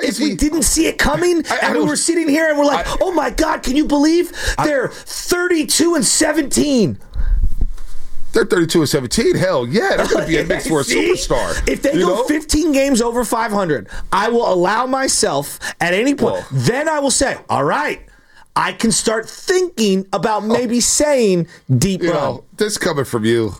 if we didn't see it coming and we were sitting here and we're like, oh my God, can you believe they're 32-17? They're 32-17. Hell yeah, they're going to be a mix for a superstar. If they go 15 games over 500, I will allow myself at any point. Then I will say, all right, I can start thinking about maybe saying deep run. This coming from you.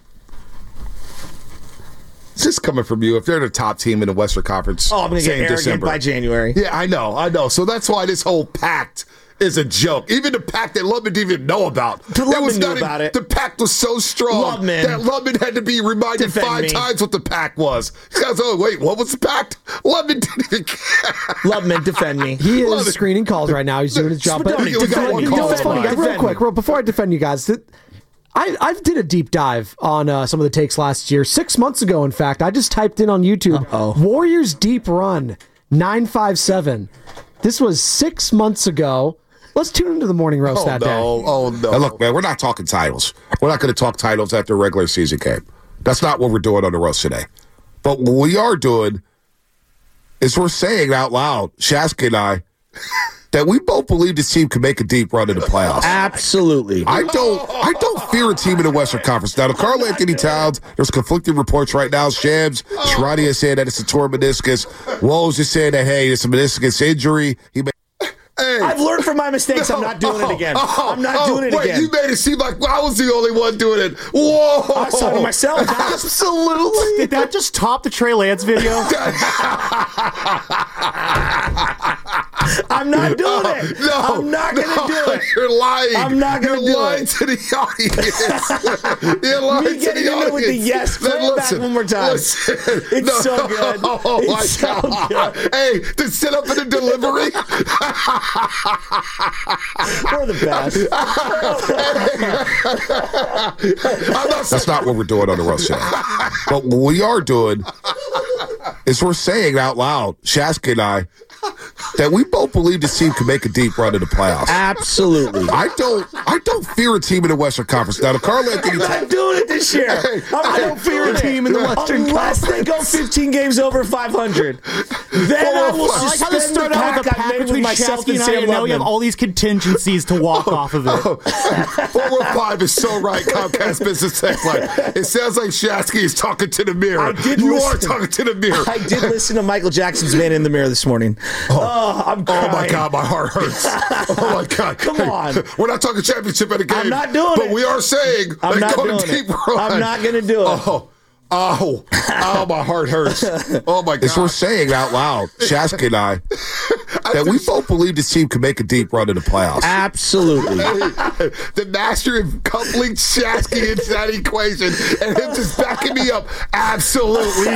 It's just coming from you. If they're the top team in the Western Conference, I'm going to get arrogant December. by January. Yeah, I know. So that's why this whole pact is a joke. Even the pact that Lubman didn't even know about. Lubman knew about it. The pact was so strong that Lubman had to be reminded 5 times what the pact was. He goes, oh, wait, what was the pact? Lubman didn't even care. Lubman, defend me. He is screening calls right now. He's doing his job. But we got one call. It's funny, guys, real quick, before I defend you guys, I did a deep dive on some of the takes last year. 6 months ago, in fact, I just typed in on YouTube, Warriors deep run, 957. This was 6 months ago. Let's tune into the morning roast that day. Oh, no. Now, look, man, we're not talking titles. We're not going to talk titles after a regular season game. That's not what we're doing on the roast today. But what we are doing is we're saying out loud, Shasky and I, that we both believe this team can make a deep run in the playoffs. Absolutely. I don't fear a team in the Western Conference. Now, the Karl Anthony Towns, there's conflicting reports right now. Shams Charania is saying that it's a torn meniscus. Woj is saying that, hey, it's a meniscus injury. I've learned from my mistakes. I'm not doing it again. I'm not doing it again. You made it seem like I was the only one doing it. Whoa. I saw it myself. Absolutely. Did that just top the Trey Lance video? I'm not doing it. No, I'm not going to do it. You're lying. I'm not going to do it. You're lying to the audience. You're lying to the audience. With the yes. Play it back one more time. It's so good. Oh, my God. Hey, the setup and the delivery. We're the best. That's not what we're doing on the roast today. But what we are doing is we're saying out loud, Shasky and I, that we both believe this team can make a deep run in the playoffs. Absolutely. I don't fear a team in the Western Conference. Now, the Karl Anthony Towns. I'm not doing it this year. I don't fear a team in the Western Conference. Unless they go 15 games over 500. Then I will suspend the pact I made with myself and Sam Lubman. Now we have all these contingencies to walk off of it. 415 is so right, Comcast Business Text Line. It sounds like Shasky is talking to the mirror. You are talking to the mirror. I did listen to Michael Jackson's Man in the Mirror this morning. I'm crying. Oh, my God, my heart hurts. Oh, my God. Come on. We're not talking championship at a game. I'm not doing it. But we are saying I'm not doing it. I'm not going to do it. Oh, my heart hurts. Oh, my God. As we're saying out loud, Shasky and I, that we both believe this team can make a deep run in the playoffs. Absolutely. The master of coupling Shasky into that equation and him just backing me up. Absolutely.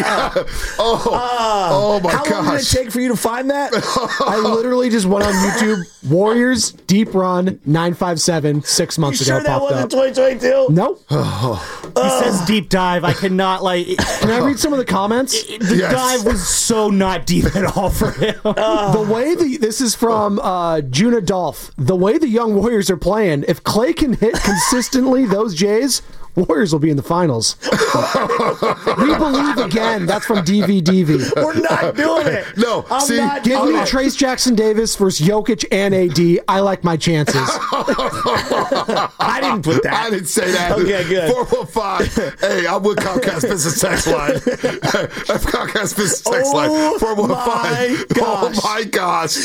Oh my gosh. How long did it take for you to find that? I literally just went on YouTube. Warriors deep run 957 6 months ago. Sure that popped wasn't up. 2022? Nope. He says deep dive. I cannot Can I read some of the comments? The dive was so not deep at all for him. The way this is from Juna Dolph. The way the young Warriors are playing, if Clay can hit consistently those Jays, Warriors will be in the finals. We believe again. That's from DVDV. We're not doing it. No, give me Trace Jackson Davis versus Jokic and AD. I like my chances. I didn't put that. I didn't say that. Okay, good. 415. Hey, I'm with Comcast Business Text Line. Comcast Business Text Line. 415. Oh my gosh.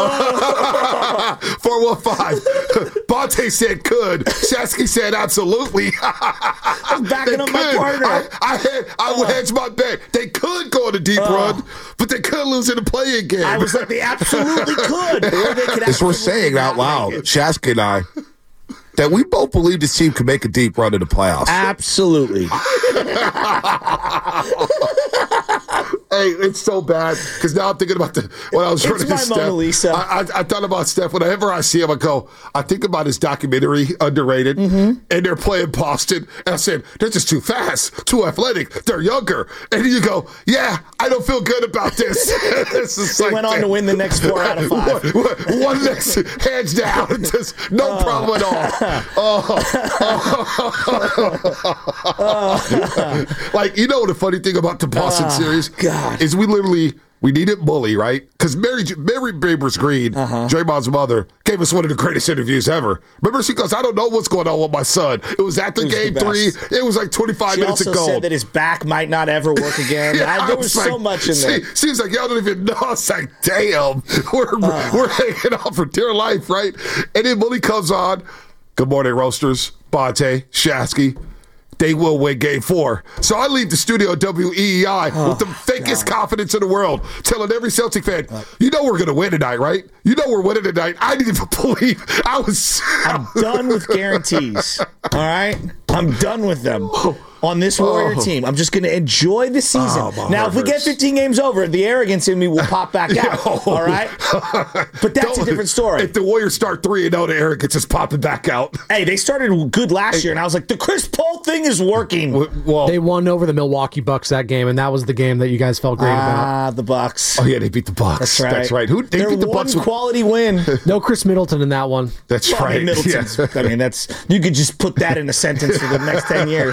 415. Bonte said could. Shasky said absolutely. I'm backing up my partner. I would hedge my bet. They could go on a deep run, but they could lose in the play-in game. I was like, they absolutely could. Or they could As we're saying out loud, Shasky and I, that we both believe this team can make a deep run in the playoffs. Absolutely. Hey, it's so bad because now I'm thinking about when I was running It's my Steph. Mona Lisa. I thought about Steph. Whenever I see him, I think about his documentary, Underrated, and they're playing Boston. And I said, they're just too fast, too athletic. They're younger. And you go, yeah, I don't feel good about this. They went on to win the next 4 out of 5. One next, hands down. Just no problem at all. Like, you know the funny thing about the Boston series? God. Is we literally We needed Bully, right? Because Mary Babers Green, Draymond's mother, gave us one of the greatest interviews ever. Remember, she goes, I don't know what's going on with my son. It was after game 3. It was like 25 minutes ago. She also said that his back might not ever work again. There was so much in there. She was like, y'all don't even know. I was like, damn, we're hanging on for dear life, right? And then Bully comes on. Good morning, Roasters. Bonte, Shasky. They will win game 4. So I leave the studio WEEI with the fakest confidence in the world, telling every Celtic fan, you know we're going to win tonight, right? You know we're winning tonight. I didn't even believe. I'm done with guarantees. All right? I'm done with them on this Warrior team. I'm just going to enjoy the season. Now, if we get 15 games over, the arrogance in me will pop back out. All right? But that's a different story. If the Warriors start 3-0, the arrogance is popping back out. Hey, they started good last year, and I was like, the Chris Paul thing is working. Well, they won over the Milwaukee Bucks that game, and that was the game that you guys felt great about. The Bucks. Oh, yeah, they beat the Bucks. That's right. Who they beat the Bucks? Quality win. No Chris Middleton in that one. That's right. Middleton's. I mean, you could just put that in a sentence for the next 10 years.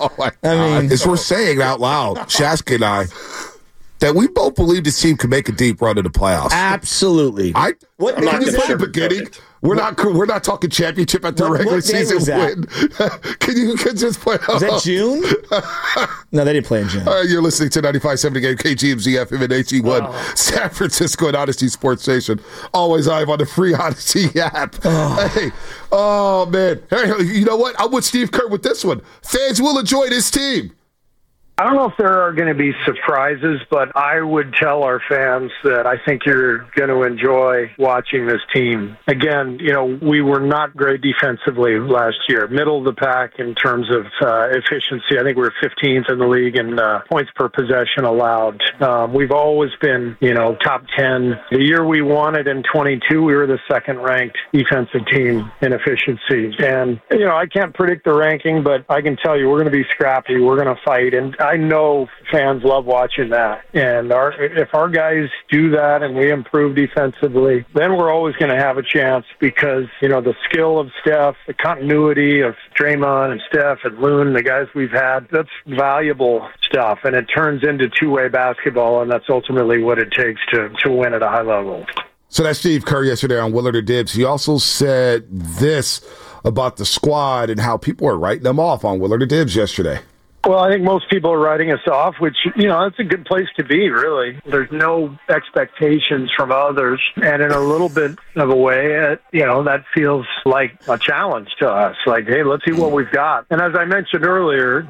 As we're saying out loud, Shasky and I, that we both believe this team can make a deep run in the playoffs. Absolutely. I'm not the beginning. We're not talking championship at the regular season win. Can you just play? Was that June? No, they didn't play in June. You're listening to 95.7 The Game, KGMZ FM and HE1, San Francisco and Odyssey Sports Station. Always live on the free Odyssey app. Hey, man. Hey, you know what? I'm with Steve Kerr with this one. Fans will enjoy this team. I don't know if there are going to be surprises, but I would tell our fans that I think you're going to enjoy watching this team. Again, we were not great defensively last year. Middle of the pack in terms of efficiency. I think we were 15th in the league in points per possession allowed. We've always been, top 10. The year we won it in 22, we were the second-ranked defensive team in efficiency. And, I can't predict the ranking, but I can tell you we're going to be scrappy. We're going to fight. And I know fans love watching that. And if our guys do that and we improve defensively, then we're always going to have a chance because, the skill of Steph, the continuity of Draymond and Steph and Loon, the guys we've had, that's valuable stuff. And it turns into two-way basketball, and that's ultimately what it takes to win at a high level. So that's Steve Kerr yesterday on Willard or Dibs. He also said this about the squad and how people are writing them off on Willard or Dibs yesterday. Well, I think most people are writing us off, which, that's a good place to be, really. There's no expectations from others. And in a little bit of a way, that feels like a challenge to us. Like, hey, let's see what we've got. And as I mentioned earlier,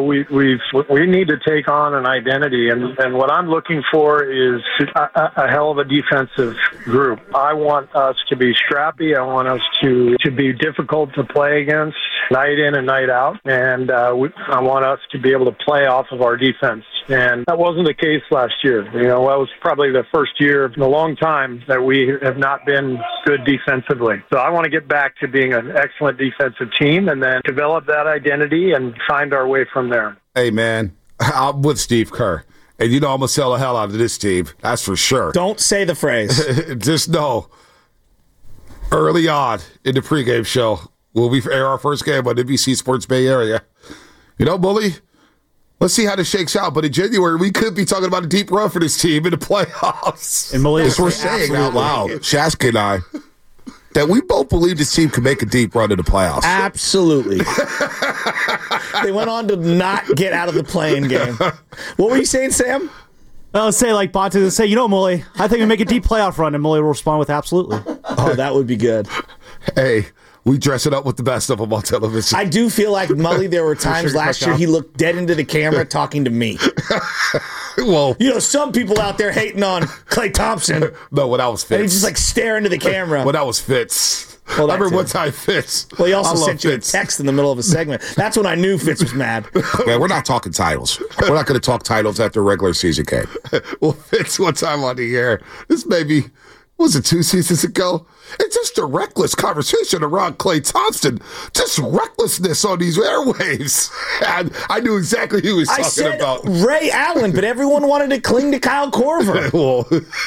we need to take on an identity. And what I'm looking for is a hell of a defensive group. I want us to be scrappy. I want us to be difficult to play against night in and night out. And I want us to be able to play off of our defense. And that wasn't the case last year. That was probably the first year in a long time that we have not been good defensively. So I want to get back to being an excellent defensive team and then develop that identity and find our way from there. Hey, man, I'm with Steve Kerr. And I'm going to sell the hell out of this team. That's for sure. Don't say the phrase. Just know, early on in the pregame show, we'll air our first game on NBC Sports Bay Area. Bully, let's see how this shakes out. But in January, we could be talking about a deep run for this team in the playoffs. And as we're saying out loud, Shasky and I, that we both believe this team can make a deep run in the playoffs. Absolutely. They went on to not get out of the play-in game. What were you saying, Sam? I would say, like Bonte would say, Mully, I think we make a deep playoff run, and Mully will respond with absolutely. Oh, that would be good. Hey, we dress it up with the best of them on television. I do feel like, Mully, there were times last year he looked dead into the camera talking to me. Well, some people out there hating on Klay Thompson. No, when I was Fitz. And he's just staring into the camera. When I was Fitz. Well, I remember one time Fitz. Well, he also sent you a text in the middle of a segment. That's when I knew Fitz was mad. Man, we're not talking titles. We're not going to talk titles after a regular season game. Well, Fitz, one time on the air, this may be was it 2 seasons ago? It's just a reckless conversation around Klay Thompson. Just recklessness on these airwaves. And I knew exactly who he was talking about. Ray Allen, but everyone wanted to cling to Kyle Korver. Well,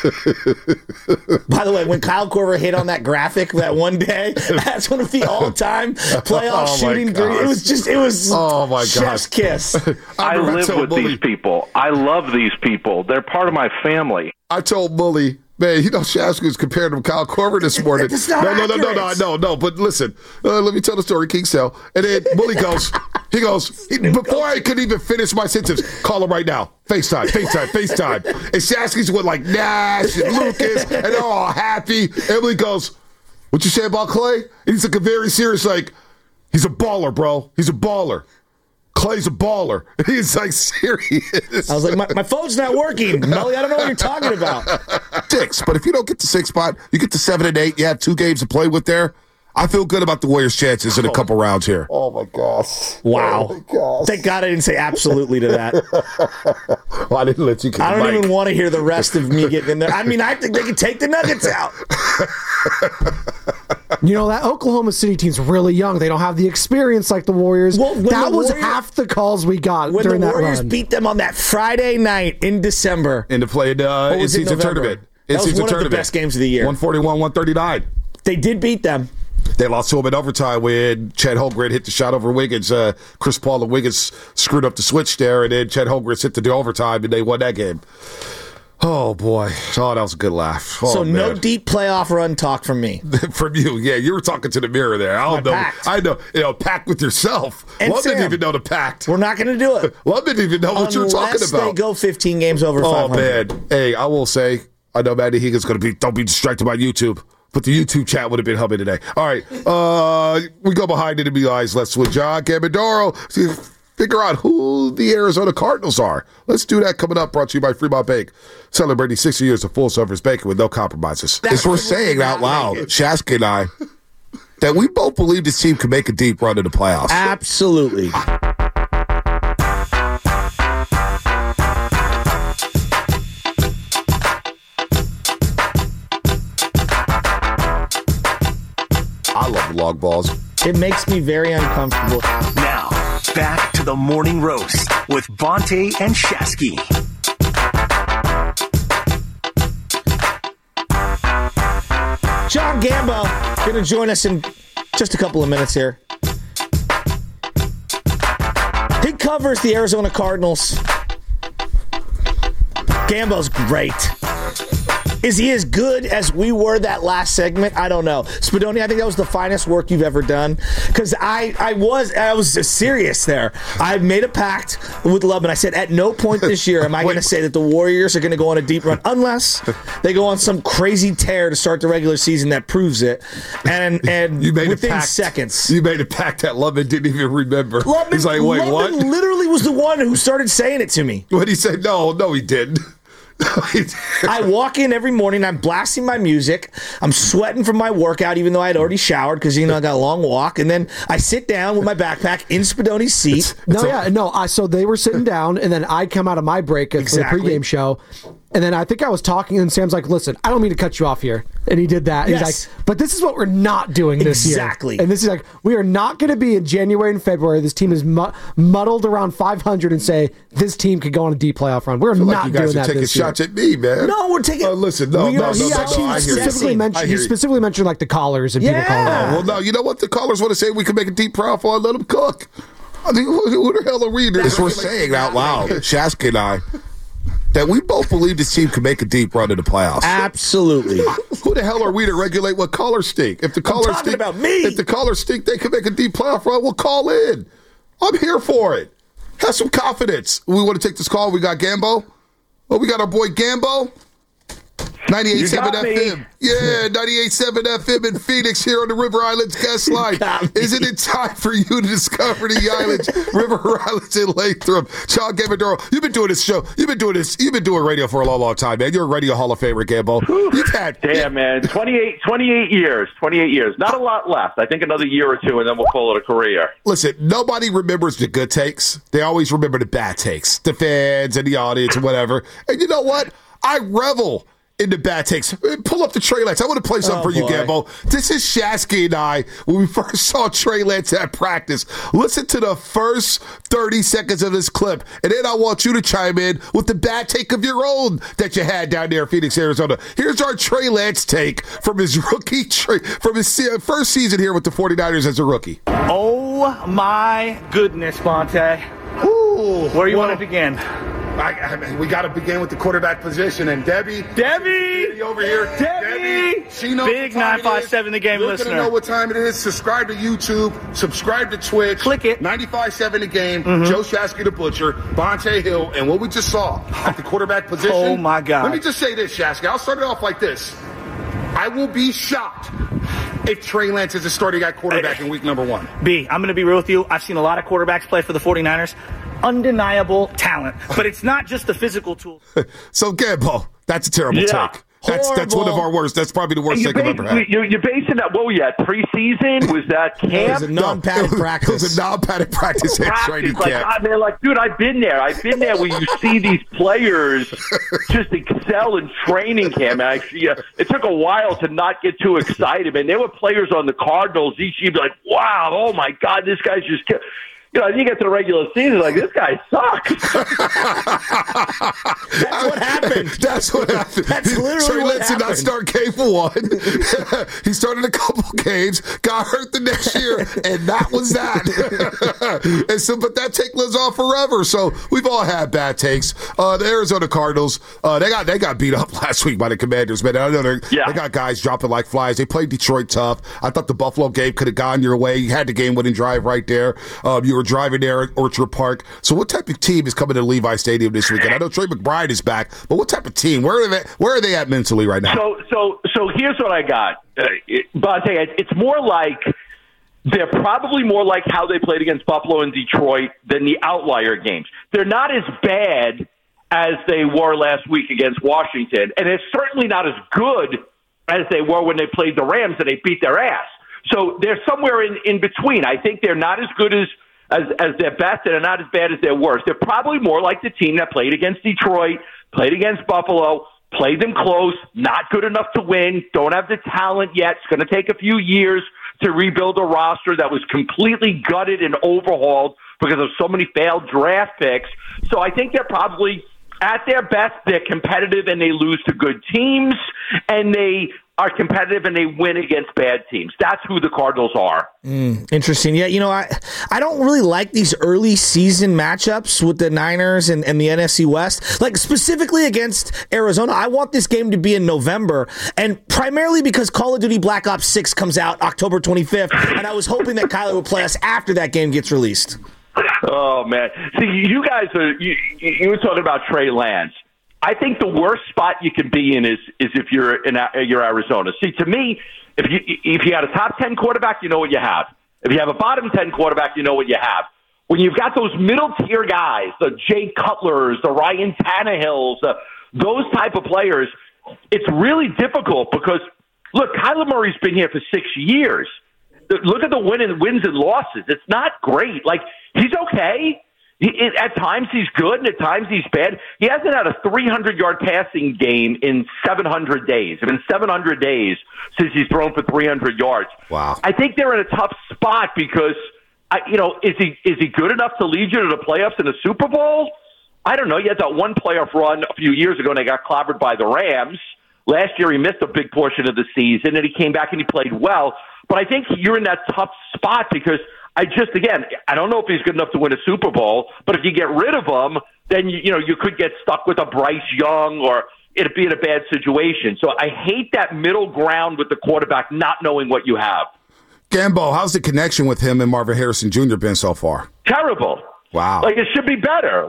by the way, when Kyle Korver hit on that graphic that one day, that's one of the all-time playoff shooting. It was oh my chef's kiss. I live with these people. I love these people. They're part of my family. I told Mully, man, Shasky was comparing him to Kyle Korver this morning. No. But listen, let me tell the story, King Cell. And then Mully goes, before I could even finish my sentence, call him right now. FaceTime. And Shasky's with like Nash and Lucas, and they're all happy. Emily goes, what you say about Klay? And he's like a very serious, like, he's a baller, bro. He's a baller. Klay's a baller. He's like serious. I was like, my phone's not working. Melly, I don't know what you're talking about. 6, but if you don't get the 6 spot, you get to 7 and 8. You have 2 games to play with there. I feel good about the Warriors' chances in a couple rounds here. Oh my gosh! Wow! Oh my gosh. Thank God I didn't say absolutely to that. Well, I didn't let you. I don't even want to hear the rest of me getting in there. I mean, I think they could take the Nuggets out. That Oklahoma City team's really young. They don't have the experience like the Warriors. Well, that was half the calls we got during that run. When the Warriors beat them on that Friday night in December. And to play the in-season tournament. That was one of the best games of the year. 141-139. They did beat them. They lost to him in overtime when Chet Holmgren hit the shot over Wiggins. Chris Paul and Wiggins screwed up the switch there, and then Chet Holmgren hit the overtime, and they won that game. Oh, boy. Oh, that was a good laugh. Oh, so man. No deep playoff run talk from me. From you. Yeah, you were talking to the mirror there. I know. Pact with yourself. Love didn't even know the pact. We're not going to do it. Love didn't even know what you're talking about. Unless they go 15 games over 500. Oh, man. Hey, I will say, I know Matty Higgins going to be, don't be distracted by YouTube. But the YouTube chat would have been humming today. All right. We go behind enemy eyes. Let's with John Gambadoro. Figure out who the Arizona Cardinals are. Let's do that coming up. Brought to you by Fremont Bank. Celebrating 60 years of full-service banking with no compromises. As we're saying out loud, Shasky and I, that we both believe this team can make a deep run in the playoffs. Absolutely. I love the long balls. It makes me very uncomfortable. Now, back to the morning roast with Bonte and Shasky. John Gambo going to join us in just a couple of minutes here. He covers the Arizona Cardinals. Gambo's great. Is he as good as we were that last segment? I don't know. Spadoni, I think that was the finest work you've ever done. Because I was serious there. I made a pact with Lubman. I said, at no point this year am I going to say that the Warriors are going to go on a deep run unless they go on some crazy tear to start the regular season that proves it. And you made within seconds. You made a pact that Lubman didn't even remember. He's like, wait, Lubman what? Literally was the one who started saying it to me. What he said? No, he didn't. I walk in every morning, I'm blasting my music, I'm sweating from my workout even though I had already showered because I got a long walk, and then I sit down with my backpack in Spadoni's seat. So they were sitting down, and then I come out of my break for the pregame show, and then I think I was talking, and Sam's like, listen, I don't mean to cut you off here. And he did that. Yes. He's like, but this is what we're not doing this year. Exactly. And this is like, we are not going to be in January and February. This team is muddled around 500 and say this team could go on a deep playoff run. We're not doing that this year. You guys are taking shots at me, man. No, we're taking... listen, He specifically mentioned like the callers and people calling out. Well, no, you know what? The callers want to say we can make a deep playoff run. Let them cook. I mean, who the hell are we? As we're saying out loud, Shasky and I, that we both believe this team can make a deep run in the playoffs. Absolutely. Who the hell are we to regulate what callers think? If the callers think about me. If the callers think they can make a deep playoff run, we'll call in. I'm here for it. Have some confidence. We want to take this call. We got Gambo. Oh, we got our boy Gambo. 98.7 FM. Yeah, 98.7 FM in Phoenix here on the River Islands guest line. Isn't it time for you to discover the islands, River Islands in Lathrop? John Gambadoro, you've been doing this show. You've been doing radio for a long, long time, man. You're a radio Hall of Famer, Gambo. Damn, man. 28 years. 28 years. Not a lot left. I think another year or two, and then we'll call it a career. Listen, nobody remembers the good takes. They always remember the bad takes. The fans and the audience and whatever. And you know what? I revel in the bad takes. Pull up the Trey Lance. I want to play something for you, Gambo. This is Shasky and I when we first saw Trey Lance at practice. Listen to the first 30 seconds of this clip, and then I want you to chime in with the bad take of your own that you had down there in Phoenix, Arizona. Here's our Trey Lance take from his first season here with the 49ers as a rookie. Oh, my goodness, Bonte. Where you want to begin? We got to begin with the quarterback position. And Debbie over here. Debbie. She knows Big 957 The Game listener. You're going to know what time it is. Subscribe to YouTube. Subscribe to Twitch. Click it. 957 The Game. Joe Shasky the Butcher. Bonte Hill. And what we just saw at the quarterback position. Oh, my God. Let me just say this, Shasky. I'll start it off like this. I will be shocked if Trey Lance is a starting at quarterback in week number 1. B, I'm going to be real with you. I've seen a lot of quarterbacks play for the 49ers. Undeniable talent. But it's not just the physical tools. So, Gambo, that's a terrible take. That's one of our worst. That's probably the worst take I've ever had. You're basing that, what were you at, preseason? Was that camp? It was a non-padded practice. It was a non-padded practice at training camp. Dude, I've been there. I've been there where you see these players just excel in training camp. Actually, it took a while to not get too excited. Man, there were players on the Cardinals. Each year, be like, wow, oh my God, this guy's just. You get to the regular season, like, this guy sucks. That's what happened. That's what happened. That's literally Trey what Lance did not happened. start game 1. He started a couple games, got hurt the next year, and that was that. But that take lives on forever. So we've all had bad takes. The Arizona Cardinals, they got beat up last week by the Commanders, man. I know they got guys dropping like flies. They played Detroit tough. I thought the Buffalo game could have gone your way. You had the game-winning drive right there. You were driving there at Orchard Park. So what type of team is coming to Levi Stadium this weekend? I know Trey McBride is back, but what type of team? Where are they at mentally right now? So here's what I got. Bonte, it's more like they're probably more like how they played against Buffalo and Detroit than the outlier games. They're not as bad as they were last week against Washington, and it's certainly not as good as they were when they played the Rams and they beat their ass. So they're somewhere in between. I think they're not as good as their best, and they're not as bad as their worst. They're probably more like the team that played against Detroit, played against Buffalo, played them close, not good enough to win, don't have the talent yet. It's going to take a few years to rebuild a roster that was completely gutted and overhauled because of so many failed draft picks. So I think they're probably at their best. They're competitive and they lose to good teams, and they are competitive and they win against bad teams. That's who the Cardinals are. Interesting. Yeah, I don't really like these early season matchups with the Niners and the NFC West. Like, specifically against Arizona, I want this game to be in November, and primarily because Call of Duty Black Ops 6 comes out October 25th, and I was hoping that Kyler would play us after that game gets released. Oh, man. See, you guys you were talking about Trey Lance. I think the worst spot you can be in is if you're Arizona. See, to me, if you had a top 10 quarterback, you know what you have. If you have a bottom 10 quarterback, you know what you have. When you've got those middle tier guys, the Jay Cutlers, the Ryan Tannehills, those type of players, it's really difficult because, look, Kyler Murray's been here for 6 years. Look at the wins and losses. It's not great. Like, he's okay. At times he's good, and at times he's bad. He hasn't had a 300-yard passing game in 700 days. It's been 700 days since he's thrown for 300 yards. Wow. I think they're in a tough spot because, is he good enough to lead you to the playoffs in the Super Bowl? I don't know. You had that one playoff run a few years ago, and they got clobbered by the Rams. Last year he missed a big portion of the season, and he came back and he played well. But I think you're in that tough spot because I don't know if he's good enough to win a Super Bowl, but if you get rid of him, then you could get stuck with a Bryce Young or it'd be in a bad situation. So I hate that middle ground with the quarterback not knowing what you have. Gambo, how's the connection with him and Marvin Harrison Jr. been so far? Terrible. Wow. Like, it should be better.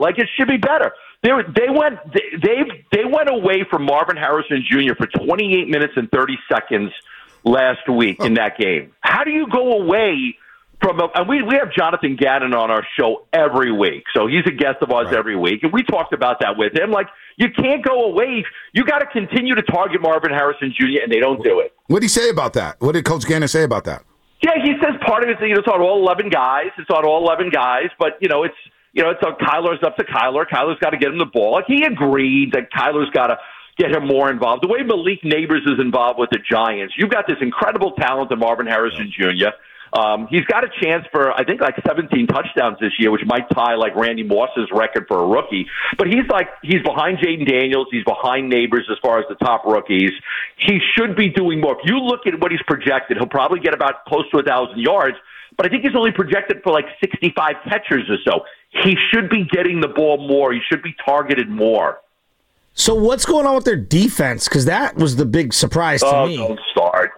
They went away from Marvin Harrison Jr. for 28 minutes and 30 seconds last week in that game. How do you go away from and we have Jonathan Gannon on our show every week, so he's a guest of ours every week, and we talked about that with him. Like, you can't go away. You got to continue to target Marvin Harrison Jr., and they don't do it. What did he say about that? What did Coach Gannon say about that? Yeah, he says part of it is it's on all 11 guys. It's on all 11 guys, but it's on Kyler's up to Kyler. Kyler's got to get him the ball. Like, he agreed that Kyler's got to get him more involved. The way Malik Neighbors is involved with the Giants, you've got this incredible talent in Marvin Harrison Jr. He's got a chance for, I think, like 17 touchdowns this year, which might tie like Randy Moss's record for a rookie. But he's behind Jaden Daniels. He's behind Neighbors as far as the top rookies. He should be doing more. If you look at what he's projected, he'll probably get about close to 1,000 yards. But I think he's only projected for like 65 catches or so. He should be getting the ball more. He should be targeted more. So what's going on with their defense? Because that was the big surprise to me. Don't start.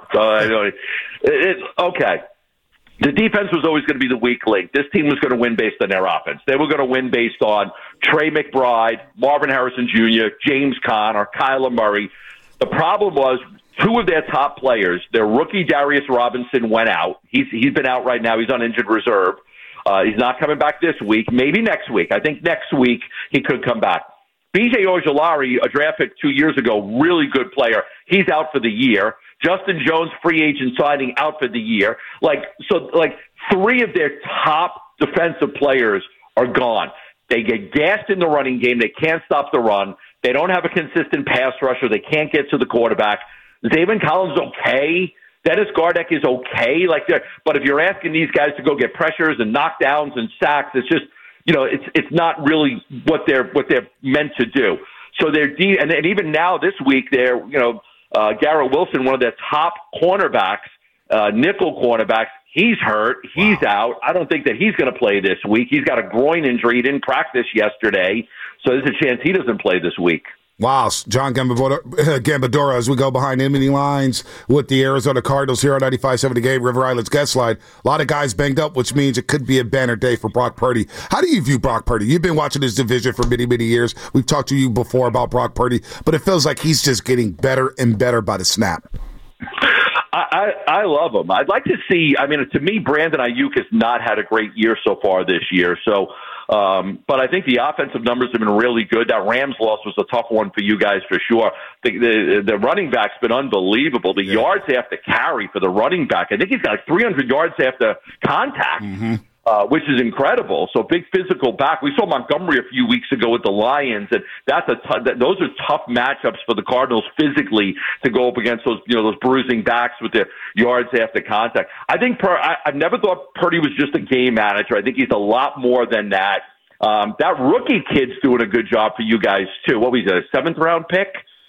Okay. The defense was always going to be the weak link. This team was going to win based on their offense. They were going to win based on Trey McBride, Marvin Harrison Jr., James Conner, Kyler Murray. The problem was two of their top players, their rookie Darius Robinson went out. He's been out right now. He's on injured reserve. He's not coming back this week. Maybe next week. I think next week he could come back. B.J. Ojulari, a draft pick 2 years ago, really good player. He's out for the year. Justin Jones, free agent signing, out for the year. Three of their top defensive players are gone. They get gassed in the running game. They can't stop the run. They don't have a consistent pass rusher. They can't get to the quarterback. Zayvon Collins is okay. Dennis Gardeck is okay. But if you're asking these guys to go get pressures and knockdowns and sacks, it's just, it's not really what they're meant to do. So and even now this week they're, Garrett Wilson, one of their top cornerbacks, nickel cornerbacks, he's hurt. He's out. I don't think that he's going to play this week. He's got a groin injury. He didn't practice yesterday, so there's a chance he doesn't play this week. Wow, John Gambadoro, as we go behind enemy lines with the Arizona Cardinals here on 95.7 The Game, River Islands guest line. A lot of guys banged up, which means it could be a banner day for Brock Purdy. How do you view Brock Purdy? You've been watching this division for many, many years. We've talked to you before about Brock Purdy, but it feels like he's just getting better and better by the snap. I love him. I'd like to see, to me, Brandon Ayuk has not had a great year so far this year, but I think the offensive numbers have been really good. That Rams loss was a tough one for you guys for sure. The running back's been unbelievable. The yards after carry for the running back, I think he's got like 300 yards after contact, which is incredible. So big physical back. We saw Montgomery a few weeks ago with the Lions, and those are tough matchups for the Cardinals physically to go up against those bruising backs with the yards after contact. I think I've never thought Purdy was just a game manager. I think he's a lot more than that. That rookie kid's doing a good job for you guys too. What was he, a 7th round pick?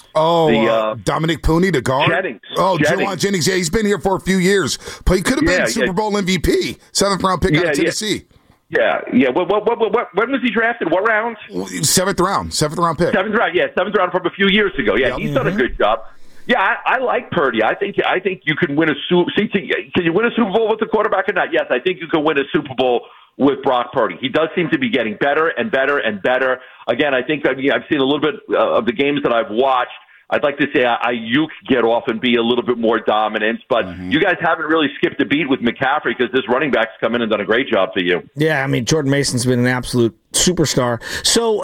Dominic Pooney, the guard. Jennings. Juwan Jennings. Yeah, he's been here for a few years. But he could have been Super Bowl MVP, 7th round pick out of Tennessee. Yeah. When was he drafted? What round? 7th round pick. 7th round. Yeah, 7th round from a few years ago. Yeah, he's done a good job. Yeah, I like Purdy. I think you can win a Can you win a Super Bowl with the quarterback or not? Yes, I think you can win a Super Bowl with Brock Purdy. He does seem to be getting better and better and better. Again, I've seen a little bit of the games that I've watched. I'd like to say Ayuk get off and be a little bit more dominant, but you guys haven't really skipped a beat with McCaffrey because this running back's come in and done a great job for you. Yeah, Jordan Mason's been an absolute superstar. So,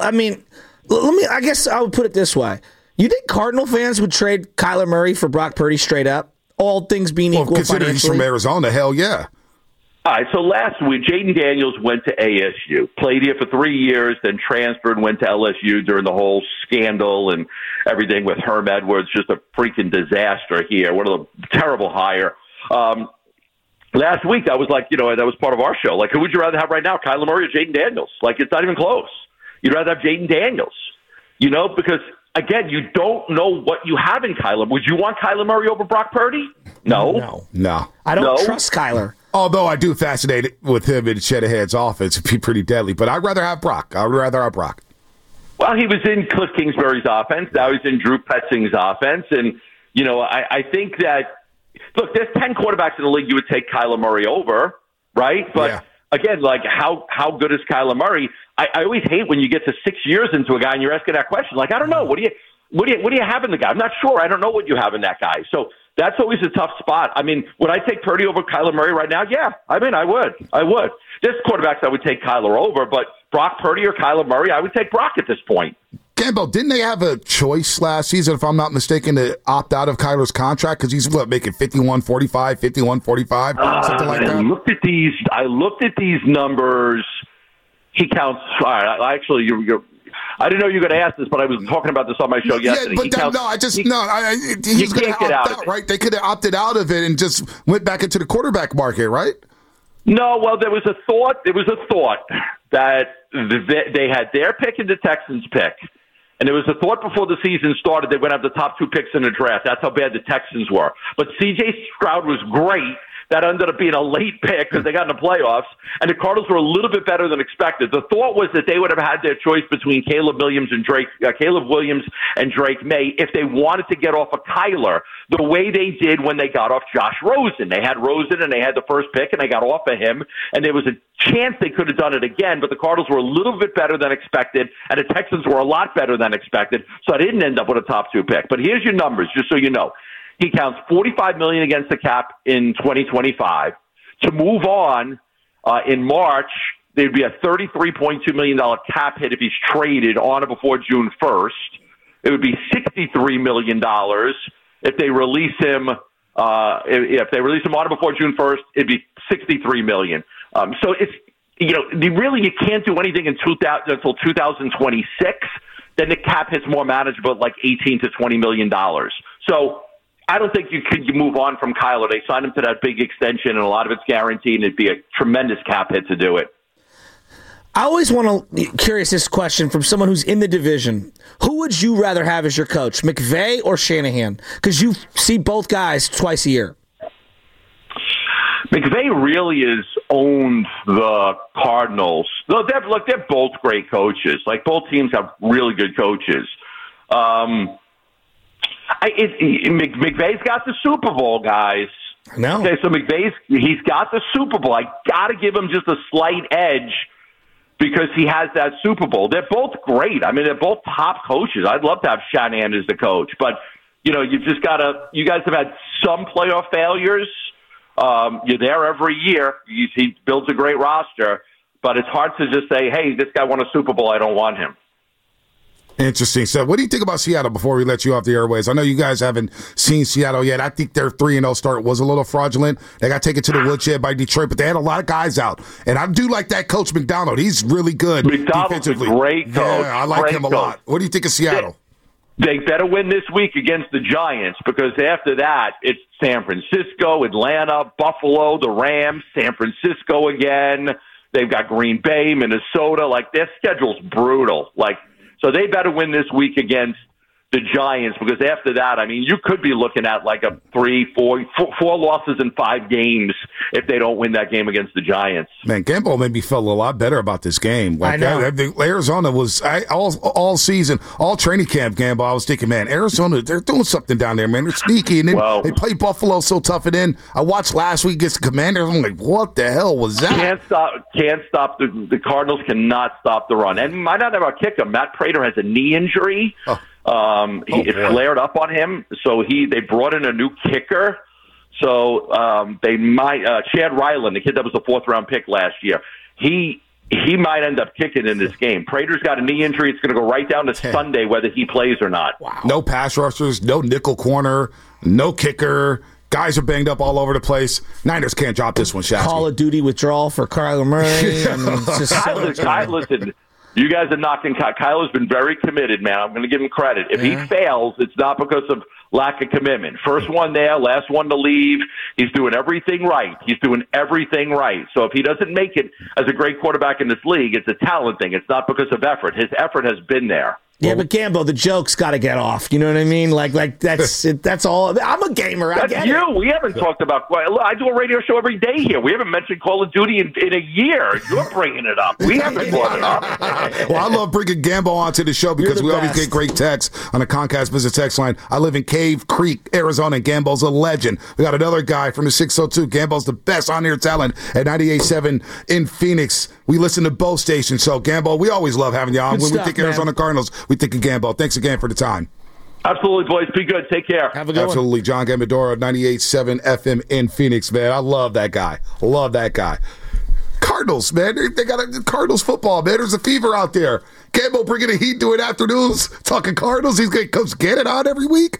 I guess I would put it this way. You think Cardinal fans would trade Kyler Murray for Brock Purdy straight up? All things being equal considering financially? He's from Arizona, hell yeah. All right, so last week, Jaden Daniels went to ASU, played here for 3 years, then transferred and went to LSU during the whole scandal and everything with Herm Edwards, just a freaking disaster here. What a terrible hire. Last week, that was that was part of our show. Who would you rather have right now, Kyler Murray or Jaden Daniels? It's not even close. You'd rather have Jaden Daniels, because, again, you don't know what you have in Kyler. Would you want Kyler Murray over Brock Purdy? No. I don't trust Kyler. Although I do fascinate with him in Shanahan's offense. It'd be pretty deadly. But I'd rather have Brock. Well, he was in Cliff Kingsbury's offense. Now he's in Drew Petzing's offense. And, I think that, look, there's 10 quarterbacks in the league you would take Kyler Murray over, right? But, again, how good is Kyler Murray? I always hate when you get to 6 years into a guy and you're asking that question. I don't know. What do you have in the guy? I'm not sure. I don't know what you have in that guy. So that's always a tough spot. Would I take Purdy over Kyler Murray right now? Yeah. I would. There's quarterbacks I would take Kyler over, but Brock Purdy or Kyler Murray, I would take Brock at this point. Gambo, didn't they have a choice last season, if I'm not mistaken, to opt out of Kyler's contract? Because he's making $51.45, $51.45, something like that? I looked at these numbers. He counts. All right, actually, I didn't know you were going to ask this, but I was talking about this on my show yesterday. Yeah, but he's going to opt out, right? They could have opted out of it and just went back into the quarterback market, right? No, well, there was a thought that they had their pick and the Texans' pick. And there was a thought before the season started they went have the top 2 picks in the draft. That's how bad the Texans were. But C.J. Stroud was great. That ended up being a late pick because they got in the playoffs, and the Cardinals were a little bit better than expected. The thought was that they would have had their choice between Caleb Williams and Drake May if they wanted to get off of Kyler the way they did when they got off Josh Rosen. They had Rosen and they had the first pick and they got off of him, and there was a chance they could have done it again, but the Cardinals were a little bit better than expected, and the Texans were a lot better than expected, so I didn't end up with a top 2 pick. But here's your numbers, just so you know. He counts $45 million against the cap in 2025. To move on, in March, there'd be a $33.2 million cap hit if he's traded on or before June 1st. It would be $63 million if they release him. If they release him on or before June 1st, it'd be $63 million. So it's you can't do anything until 2026. Then the cap hits more manageable, at like $18 to $20 million. So I don't think you move on from Kyler. They signed him to that big extension, and a lot of it's guaranteed, and it'd be a tremendous cap hit to do it. I always curious this question from someone who's in the division. Who would you rather have as your coach, McVay or Shanahan? Because you see both guys twice a year. McVay really has owned the Cardinals. They're both great coaches. Like, both teams have really good coaches. McVay's got the Super Bowl, guys. No. Okay, so he's got the Super Bowl. I got to give him just a slight edge because he has that Super Bowl. They're both great. I mean, they're both top coaches. I'd love to have Shanahan as the coach, but you've just got to. You guys have had some playoff failures. You're there every year. He builds a great roster, but it's hard to just say, "Hey, this guy won a Super Bowl. I don't want him." Interesting. So what do you think about Seattle before we let you off the airways? I know you guys haven't seen Seattle yet. I think their 3-0 start was a little fraudulent. They got taken to the woodshed by Detroit, but they had a lot of guys out. And I do like that coach McDonald. He's really good defensively. A great coach. Yeah, I like him a lot. What do you think of Seattle? They better win this week against the Giants because after that, it's San Francisco, Atlanta, Buffalo, the Rams, San Francisco again. They've got Green Bay, Minnesota. Like, their schedule's brutal. So they better win this week against the Giants because after that, I mean, you could be looking at like a 4 losses in 5 games if they don't win that game against the Giants. Man, Gamble made me feel a lot better about this game. I know. Arizona was all season, all training camp, Gamble. I was thinking, man, Arizona, they're doing something down there, man. They're sneaky, and then they play Buffalo so tough. And then I watched last week against the Commanders. I'm like, what the hell was that? Can't stop the Cardinals. Cannot stop the run, and might not have a kicker. Matt Prater has a knee injury. It flared up on him, so they brought in a new kicker. So they might Chad Ryland, the kid that was a 4th-round pick last year, he might end up kicking in this game. Prater's got a knee injury. It's going to go right down to Sunday whether he plays or not. Wow. No pass rushers, no nickel corner, no kicker. Guys are banged up all over the place. Niners can't drop this one, Shasky. Call of Duty withdrawal for Kyler Murray. Listen. You guys are knocking Kyler's been very committed, man. I'm going to give him credit. If he fails, it's not because of lack of commitment. First one there, last one to leave. He's doing everything right. So if he doesn't make it as a great quarterback in this league, it's a talent thing. It's not because of effort. His effort has been there. Yeah, but Gambo, the joke's got to get off. You know what I mean? Like that's it, that's all. I'm a gamer. I get you. It. We haven't talked about. Look, I do a radio show every day here. We haven't mentioned Call of Duty in a year. You're bringing it up. We haven't brought it up. Well, I love bringing Gambo onto the show because we always get great texts on the Comcast Business text line. I live in Cave Creek, Arizona, and Gambo's a legend. We got another guy from the 602. Gambo's the best on-air talent at 98.7 in Phoenix. We listen to both stations. So, Gambo, we always love having you on. When we think Arizona Cardinals, we think of Gambo. Thanks again for the time. Absolutely, boys. Be good. Take care. Have a good Absolutely. one. John Gambadoro, 98.7 FM in Phoenix, man. I love that guy. Cardinals, man. They got Cardinals football, man. There's a fever out there. Gambo bringing the heat doing afternoons, talking Cardinals. He's going to come get it on every week.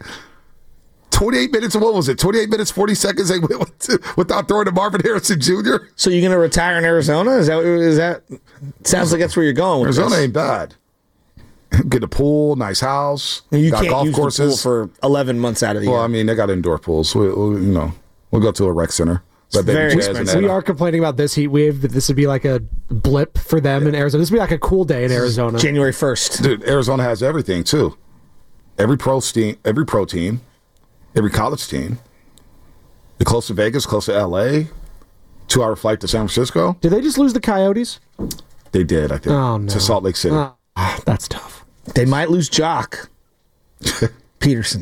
28 minutes, what was it? 28 minutes, 40 seconds without throwing to Marvin Harrison Jr.? So you're going to retire in Arizona? Is that sounds like that's where you're going with Arizona this. ain't bad. Get a pool, nice house. You got can't golf use courses the pool for 11 months out of the year. Well, I mean, they got indoor pools. We'll go to a rec center. Very expensive. We are complaining about this heat wave, but this would be like a blip for them in Arizona. This would be like a cool day in Arizona. January 1st. Dude, Arizona has everything, too. Every pro team, every college team. They're close to Vegas, close to L.A., 2-hour flight to San Francisco. Did they just lose the Coyotes? They did, I think. Oh, no. To Salt Lake City. That's tough. They might lose Jock Peterson.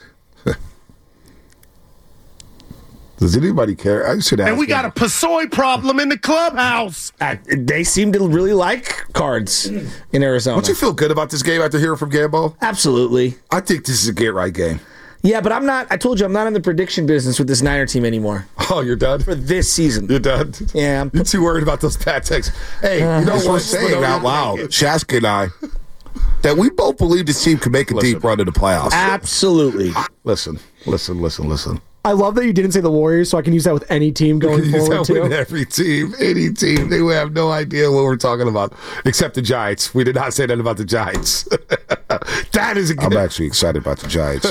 Does anybody care? I should ask. And we got a Pasoy problem in the clubhouse. They seem to really like Cards in Arizona. Don't you feel good about this game after hearing from Gambo? Absolutely. I think this is a get-right game. Yeah, but I'm not. I told you I'm not in the prediction business with this Niner team anymore. Oh, you're done? For this season. You're done? Yeah. You're too worried about those bad texts. Hey, you know what we're saying out loud, Shaska and I, that we both believe this team can make a deep run to the playoffs. Absolutely. Listen. I love that you didn't say the Warriors, so I can use that with any team going forward, too. With every team, any team. They would have no idea what we're talking about, except the Giants. We did not say that about the Giants. That is I'm actually excited about the Giants.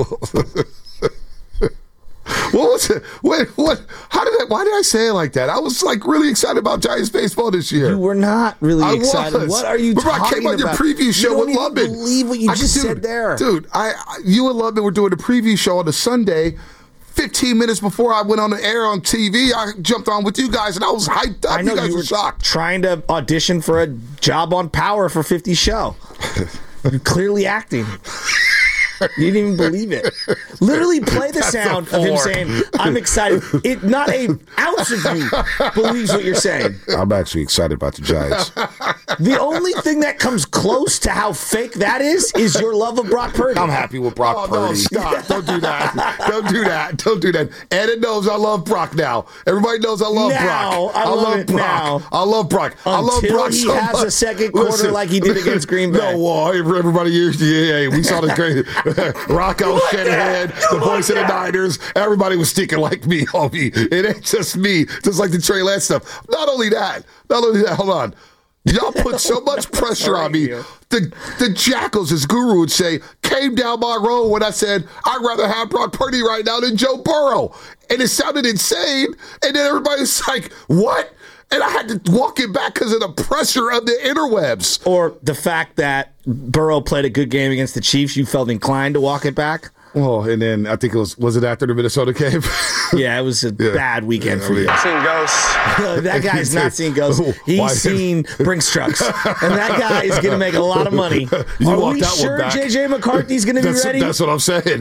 What was it? What? Why did I say it like that? I was like really excited about Giants baseball this year. You were not really excited. Was. What are you Remember, talking about? I came on your preview show with Lubman. Believe what you just said there, dude. You and Lubman were doing a preview show on a Sunday. 15 minutes before I went on the air on TV, I jumped on with you guys, and I was hyped up. I know you guys you were shocked. Trying to audition for a job on Power for 50 show. You're clearly acting. You didn't even believe it. Literally play the sound of him saying, I'm excited. Not an ounce of you believes what you're saying. I'm actually excited about the Giants. The only thing that comes close to how fake that is your love of Brock Purdy. I'm happy with Brock Purdy. No, stop. Don't do that. Don't do that. And it knows I love Brock now. Everybody knows I love Brock. I love Brock. Now. I love Brock. I love Brock he so has much. a second quarter like he did against Green Bay. No, everybody used we saw the great Rocco Shanahan, the voice of the Niners. Everybody was stinking like me, homie. It ain't just me. Just like the Trey Lance stuff. Not only that, hold on. Y'all put so much pressure on me. The Jackals, as Guru would say, came down my road when I said, I'd rather have Brock Purdy right now than Joe Burrow. And it sounded insane. And then everybody's like, what? And I had to walk it back because of the pressure of the interwebs. Or the fact that Burrow played a good game against the Chiefs, you felt inclined to walk it back? Oh, and then I think was it after the Minnesota game? Yeah, it was a bad weekend for you. Seeing ghosts. That guy's not seeing ghosts. He's seen Brinks trucks. And that guy is going to make a lot of money. Are we sure J.J. McCarthy's going to be ready? That's what I'm saying.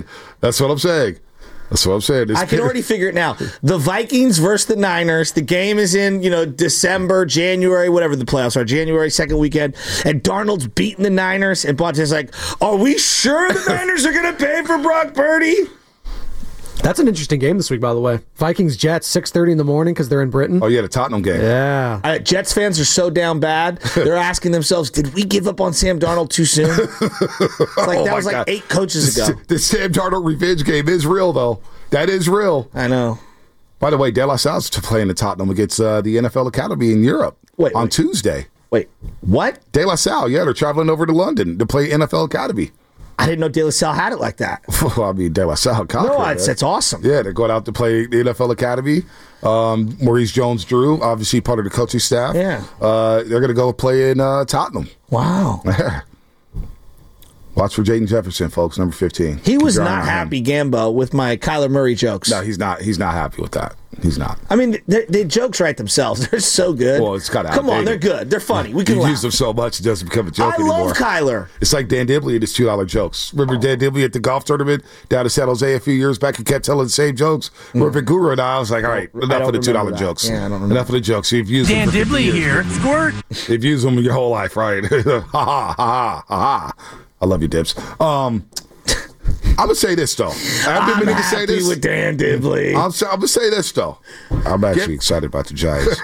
I can already figure it now. The Vikings versus the Niners. The game is in, December, January, whatever the playoffs are, January, second weekend. And Darnold's beating the Niners. And Bonte's like, are we sure the Niners are going to pay for Brock Purdy? That's an interesting game this week, by the way. Vikings-Jets, 6:30 in the morning because they're in Britain. Oh, yeah, the Tottenham game. Yeah. Jets fans are so down bad, they're asking themselves, did we give up on Sam Darnold too soon? That was like 8 coaches ago. The Sam Darnold revenge game is real, though. That is real. I know. By the way, De La Salle's playing the Tottenham against the NFL Academy in Europe on Tuesday. Wait, what? De La Salle, they're traveling over to London to play NFL Academy. I didn't know De La Salle had it like that. Well, I mean, De La Salle conquered. No, it's awesome. Yeah, they're going out to play the NFL Academy. Maurice Jones-Drew, obviously part of the coaching staff. Yeah. They're going to go play in Tottenham. Wow. Watch for Jaden Jefferson, folks, number 15. He was not happy, Gambo, with my Kyler Murray jokes. No, he's not. He's not happy with that. He's not. I mean, the jokes write themselves. They're so good. Well, it's kind of Come on, they're good. They're funny. We can you laugh. use them so much, it doesn't become a joke anymore. I love Kyler. It's like Dan Dibley and his $2 jokes. Remember Dan Dibley at the golf tournament down in San Jose a few years back? He kept telling the same jokes. Remember Guru and I was like, all right, enough of the $2 jokes. Yeah, I don't remember. Enough of the jokes. You've used Dan Dibley here. Squirt. You've used them your whole life, right? Ha ha ha ha. I love you, Dibs. I'm going to say this, though. I've been meaning to say this. With Dan Dibley. I'm going to say this, though. I'm actually excited about the Giants.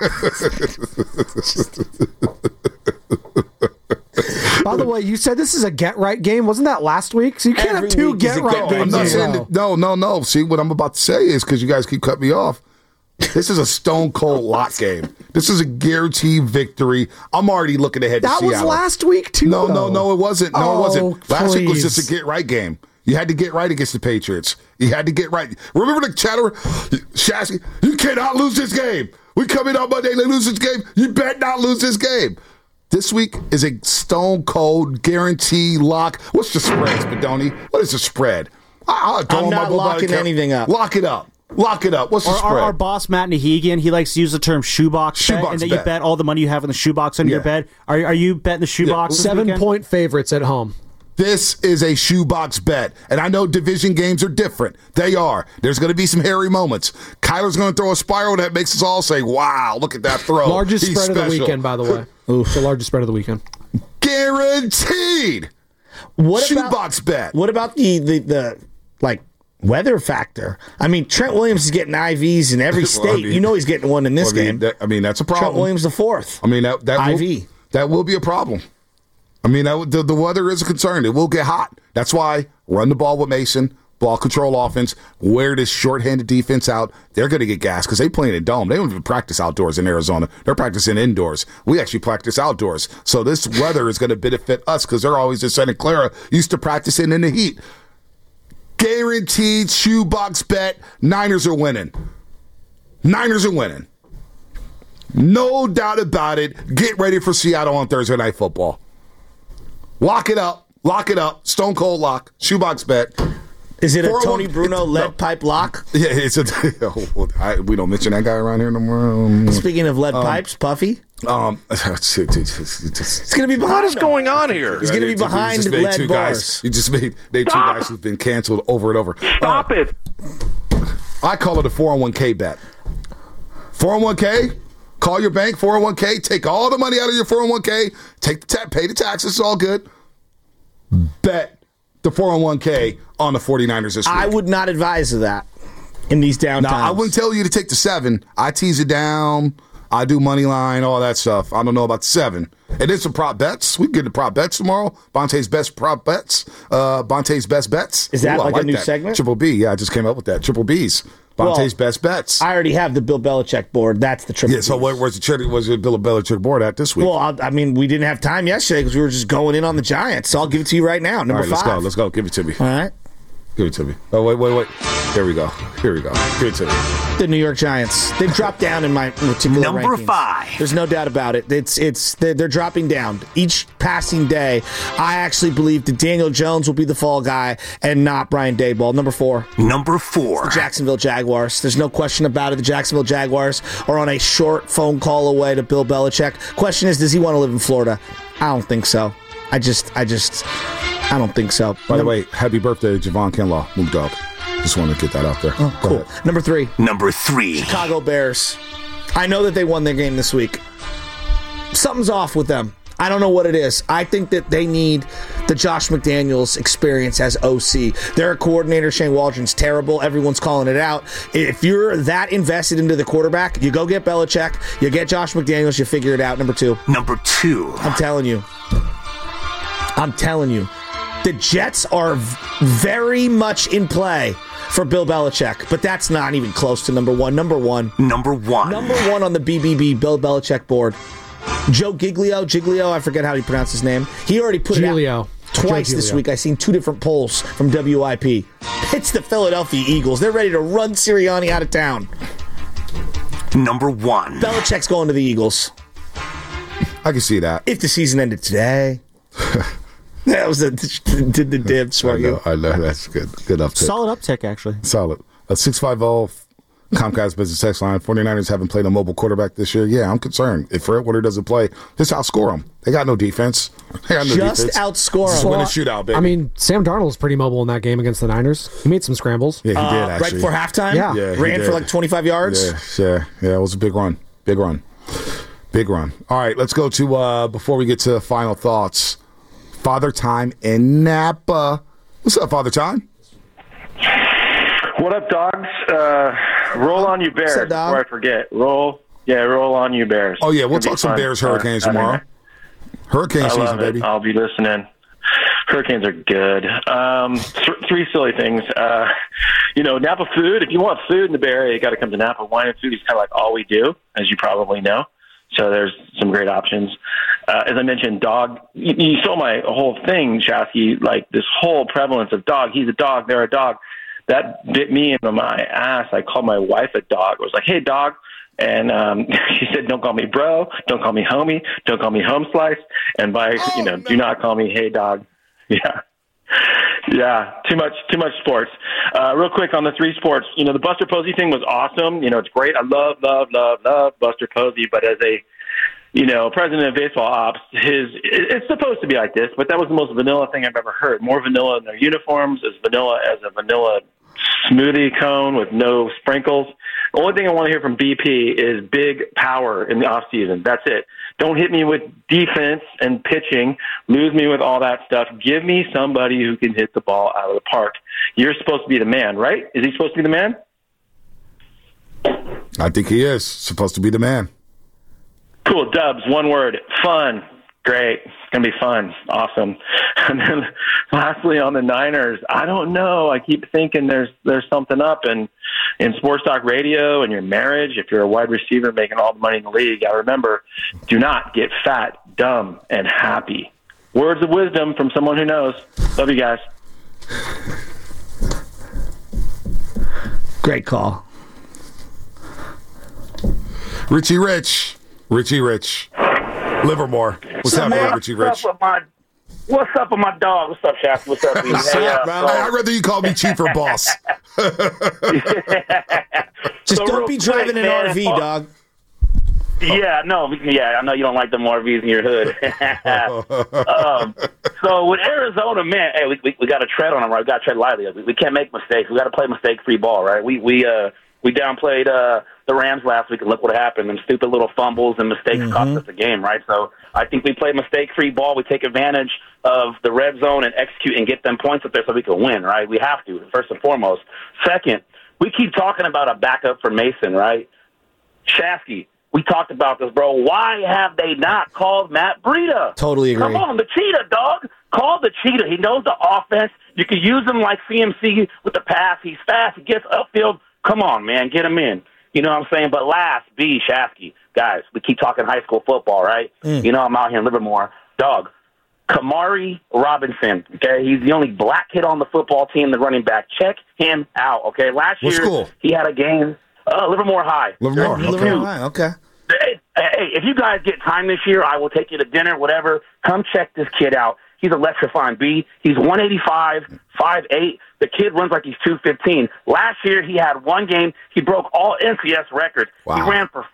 By the way, you said this is a get-right game. Wasn't that last week? So you can't have 2 get-right games. I'm not saying that, no. See, what I'm about to say is, because you guys keep cutting me off, This is a stone-cold lock game. This is a guaranteed victory. I'm already looking ahead to Seattle. That was last week, too, No, though. it wasn't. No, it wasn't. Last week was please. just a get-right game. You had to get right against the Patriots. You had to get right. Remember the chatter? Shasky, you cannot lose this game. We come in on Monday and lose this game. You bet not lose this game. This week is a stone-cold guarantee lock. What's the spread, Spadoni? What is the spread? I'm not locking anything up. Lock it up. Lock it up. What's the spread? Our boss, Matt Nahigian, he likes to use the term shoebox bet, and that you bet all the money you have in the shoebox under your bed. Are you betting the shoebox this weekend? 7-point favorites at home. This is a shoebox bet. And I know division games are different. They are. There's going to be some hairy moments. Kyler's going to throw a spiral that makes us all say, wow, look at that throw. Largest He's spread of the special. weekend, by the way. The largest spread of the weekend. Guaranteed. Shoebox bet. What about the weather factor? I mean, Trent Williams is getting IVs in every state. You know he's getting one in this game. That's a problem. Trent Williams the fourth. I mean, that IV. That will be a problem. I mean, the weather is a concern. It will get hot. That's why run the ball with Mason, ball control offense, wear this shorthanded defense out. They're going to get gassed because they play in a dome. They don't even practice outdoors in Arizona. They're practicing indoors. We actually practice outdoors. So this weather is going to benefit us because they're always in Santa Clara, used to practicing in the heat. Guaranteed shoebox bet. Niners are winning. Niners are winning. No doubt about it. Get ready for Seattle on Thursday Night Football. Lock it up. Lock it up. Stone cold lock. Shoebox bet. Is it a Tony Bruno lead pipe lock? Yeah, it's a. We don't mention that guy around here no more. Speaking of lead pipes, Puffy. It's going to be behind. What is going on here? He's going to be behind lead bars. You just made two guys who've been canceled over and over. Stop it. I call it a 401k bet. 401k. Call your bank, 401k, take all the money out of your 401k, pay the taxes, it's all good. Bet the 401k on the 49ers this week. I would not advise of that in these downtimes. Now, I wouldn't tell you to take the 7. I tease it down. I do money line, all that stuff. I don't know about the 7. And then some prop bets. We can get the prop bets tomorrow. Bonte's best prop bets. Bonte's best bets. Is that like a new segment? Triple B. Yeah, I just came up with that. Triple B's. Bonte's best bets. I already have the Bill Belichick board. That's the triple. Yeah. So where's the Bill Belichick board at this week? Well, I mean, we didn't have time yesterday because we were just going in on the Giants. So I'll give it to you right now. Number 5. Let's go. Give it to me. All right. Give it to me. Oh, wait. Here we go. Give it to me. The New York Giants. They've dropped down in my particular Number rankings. 5. There's no doubt about it. They're dropping down. Each passing day, I actually believe that Daniel Jones will be the fall guy and not Brian Daboll. Number 4. Number 4. The Jacksonville Jaguars. There's no question about it. The Jacksonville Jaguars are on a short phone call away to Bill Belichick. Question is, does he want to live in Florida? I don't think so. I don't think so. By the way, happy birthday to Javon Kinlaw, Mook Dog. Just want to get that out there. Oh, cool. Number 3. Number 3. Chicago Bears. I know that they won their game this week. Something's off with them. I don't know what it is. I think that they need the Josh McDaniels experience as OC. Their coordinator, Shane Waldron's terrible. Everyone's calling it out. If you're that invested into the quarterback, you go get Belichick, you get Josh McDaniels, you figure it out. Number 2. Number 2. I'm telling you. The Jets are very much in play for Bill Belichick, but that's not even close to number 1. Number 1 on the BBB Bill Belichick board. Joe Giglio, I forget how you pronounce his name. He already put it out twice this week. I've seen 2 different polls from WIP. It's the Philadelphia Eagles. They're ready to run Sirianni out of town. Number 1. Belichick's going to the Eagles. I can see that. If the season ended today. That was did the dibs for you. I know. That's good. Good uptick. Solid uptick, actually. Solid. 650 Comcast Business Text Line. 49ers haven't played a mobile quarterback this year. Yeah, I'm concerned. If Fred Warner doesn't play, just outscore them. They got no defense. Outscore them. Just win a shootout, baby. I mean, Sam Darnold's pretty mobile in that game against the Niners. He made some scrambles. Yeah, he did, actually. Right before halftime? Yeah. Ran for like 25 yards? Yeah, it was a big run. Big run. All right, let's go to, before we get to final thoughts, Father Time in Napa. What's up, Father Time? What up, dogs? Roll on you, Bears, before I forget. Roll on you, Bears. Oh, yeah, we'll talk some Bears Hurricanes tomorrow. Hurricane season, baby. I'll be listening. Hurricanes are good. Three silly things. Napa food. If you want food in the Bay Area, you got to come to Napa. Wine and food is kind of like all we do, as you probably know. So there's some great options. As I mentioned, dog. You saw my whole thing, Shasky, like this whole prevalence of dog. He's a dog. They're a dog. That bit me in my ass. I called my wife a dog. I was like, hey, dog. And she said, don't call me bro. Don't call me homie. Don't call me home slice. And do not call me hey, dog. Yeah. Yeah, too much sports. Real quick on the three sports, the Buster Posey thing was awesome. It's great. I love Buster Posey, but as a, president of baseball ops, it's supposed to be like this, but that was the most vanilla thing I've ever heard. More vanilla in their uniforms, as vanilla as a vanilla smoothie cone with no sprinkles. The only thing I want to hear from BP is big power in the off season. That's it. Don't hit me with defense and pitching. Lose me with all that stuff. Give me somebody who can hit the ball out of the park. You're supposed to be the man, right? Is he supposed to be the man? I think he is supposed to be the man. Cool. Dubs, one word. Fun. Great. It's going to be fun. Awesome. And then lastly on the Niners, I don't know. I keep thinking there's something up in sports talk radio and your marriage. If you're a wide receiver making all the money in the league, I remember, do not get fat, dumb, and happy. Words of wisdom from someone who knows. Love you guys. Great call. Richie Rich. Livermore. What's up, man, Richie Rich? What's up with my dog? What's up, Shaq? What's up, I'd rather you call me chief or boss. Just don't be driving an RV, dog. Yeah, I know you don't like them RVs in your hood. So with Arizona, man, hey, we got to tread on them, right? We got to tread lightly. We can't make mistakes. We got to play mistake-free ball, right? We downplayed the Rams last week, and look what happened. Them stupid little fumbles and mistakes cost us the game, right? So I think we play mistake-free ball. We take advantage of the red zone and execute and get them points up there so we can win, right? We have to, first and foremost. Second, we keep talking about a backup for Mason, right? Shasky, we talked about this, bro. Why have they not called Matt Breida? Totally agree. Come on, the cheetah, dog. Call the cheetah. He knows the offense. You can use him like CMC with the pass. He's fast. He gets upfield. Come on, man. Get him in. You know what I'm saying? But last, Shasky. Guys, we keep talking high school football, right? I'm out here in Livermore. Dog, Kamari Robinson, okay? He's the only black kid on the football team, the running back. Check him out, okay? Last year, he had a game. Livermore High. Livermore High, okay. Hey, if you guys get time this year, I will take you to dinner, whatever. Come check this kid out. He's electrifying, B. He's 185, 5'8". The kid runs like he's 215. Last year, he had one game. He broke all NCS records. Wow. He ran for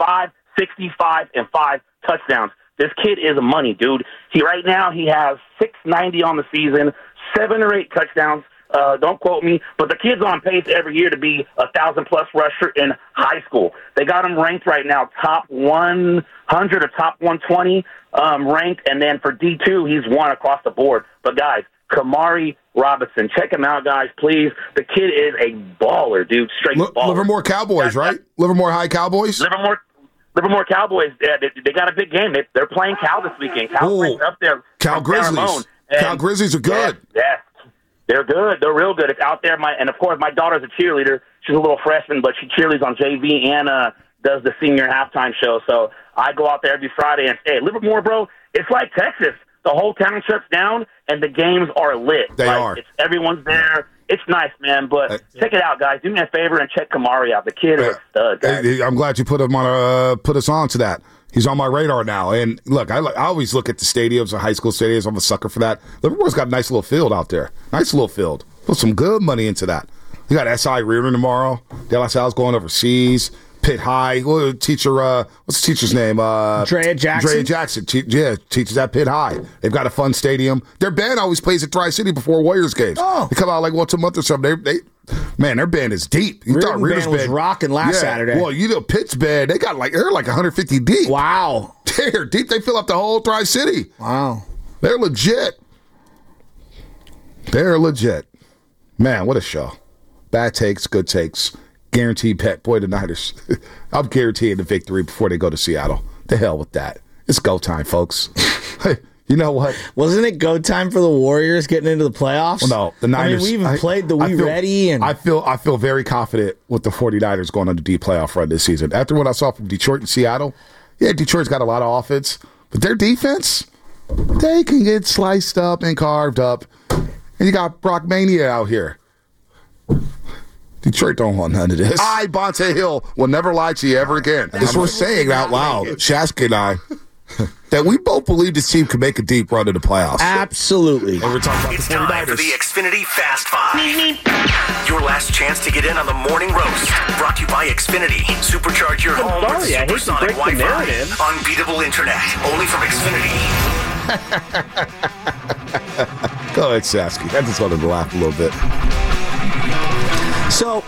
565 and 5 touchdowns. This kid is money, dude. Right now he has 690 on the season, 7 or 8 touchdowns. Don't quote me, but the kid's on pace every year to be 1,000-plus rusher in high school. They got him ranked right now top 100 or top 120 ranked, and then for D2, he's won across the board. But, guys, Kamari Robinson, check him out, guys, please. The kid is a baller, dude, straight baller. Livermore Cowboys, right? Livermore High Cowboys? Livermore Cowboys, they got a big game. They're playing Cal this weekend. Cal's up there. Cal Grizzlies. Cal Grizzlies are good. Yeah. They're good. They're real good. It's out there. And, of course, my daughter's a cheerleader. She's a little freshman, but she cheerleads on JV and does the senior halftime show. So I go out there every Friday and say, hey, Livermore, bro, it's like Texas. The whole town shuts down, and the games are lit. They are. Everyone's there. It's nice, man. But check it out, guys. Do me a favor and check Kamari out. The kid is a stud, guys. I'm glad you put us on to that. He's on my radar now. And look, I always look at the stadiums, the high school stadiums. I'm a sucker for that. Livermore's got a nice little field out there. Nice little field. Put some good money into that. You got SI Reardon tomorrow. De La Salle's going overseas. Pitt High. Teacher, what's the teacher's name? Drea Jackson. Drea Jackson. Teaches at Pitt High. They've got a fun stadium. Their band always plays at Tri-City before Warriors games. Oh. They come out like once a month or something. Man, their band is deep. You thought Reader's band was rocking last Saturday. Well, Pitt's band, they're like 150 deep. Wow. They're deep. They fill up the whole Tri-City. Wow. They're legit. Man, what a show. Bad takes, good takes. Guaranteed pet. Boy, the Niners. I'm guaranteeing the victory before they go to Seattle. The hell with that. It's go time, folks. You know what? Wasn't it go time for the Warriors getting into the playoffs? Well, no, the Niners. I mean, we even played the We Ready. And I feel very confident with the 49ers going on the deep playoff run this season. After what I saw from Detroit and Seattle, yeah, Detroit's got a lot of offense, but their defense, they can get sliced up and carved up. And you got Brock Mania out here. Detroit don't want none of this. I, Bonte Hill, will never lie to you ever again. As we're saying out loud, Shasky and I, that we both believe this team can make a deep run to the playoffs. Absolutely. And we're talking about It's the 49ers. time for the Xfinity Fast Five. Your last chance to get in on the morning roast. Brought to you by Xfinity. Supercharge your home with supersonic Wi-Fi. Unbeatable internet. Only from Xfinity. Go ahead, Shasky. I just wanted to laugh a little bit. So,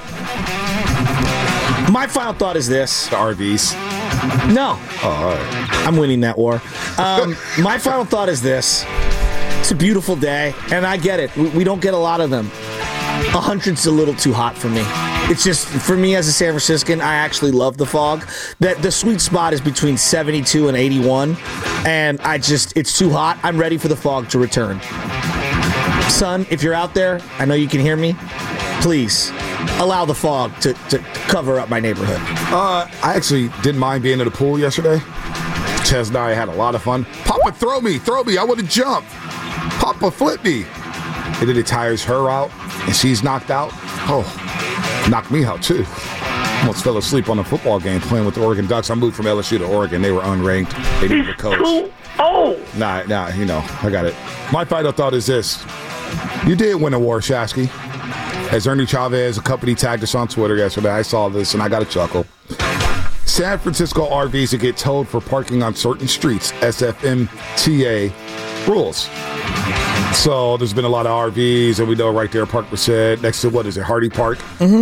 my final thought is this. The RVs. No. Oh, all right. I'm winning that war. My final thought is this. It's a beautiful day, and I get it. We don't get a lot of them. 100's a little too hot for me. It's just, for me as a San Franciscan, I actually love the fog. That the sweet spot is between 72 and 81, and it's too hot. I'm ready for the fog to return. Son, if you're out there, I know you can hear me. Please, allow the fog to cover up my neighborhood. I actually didn't mind being in the pool yesterday. Ches and I had a lot of fun. Papa, throw me. I want to jump. Papa, flip me. And then it tires her out, and she's knocked out. Oh, knocked me out, too. Almost fell asleep on a football game playing with the Oregon Ducks. I moved from LSU to Oregon. They were unranked. They needed a coach. Nah, I got it. My final thought is this. You did win a war, Shasky. As Ernie Chavez, a company, tagged us on Twitter yesterday, I saw this and I got a chuckle. San Francisco RVs that get towed for parking on certain streets, SFMTA rules. So there's been a lot of RVs, and we know right there, Park Merced, next to, what is it, Hardy Park?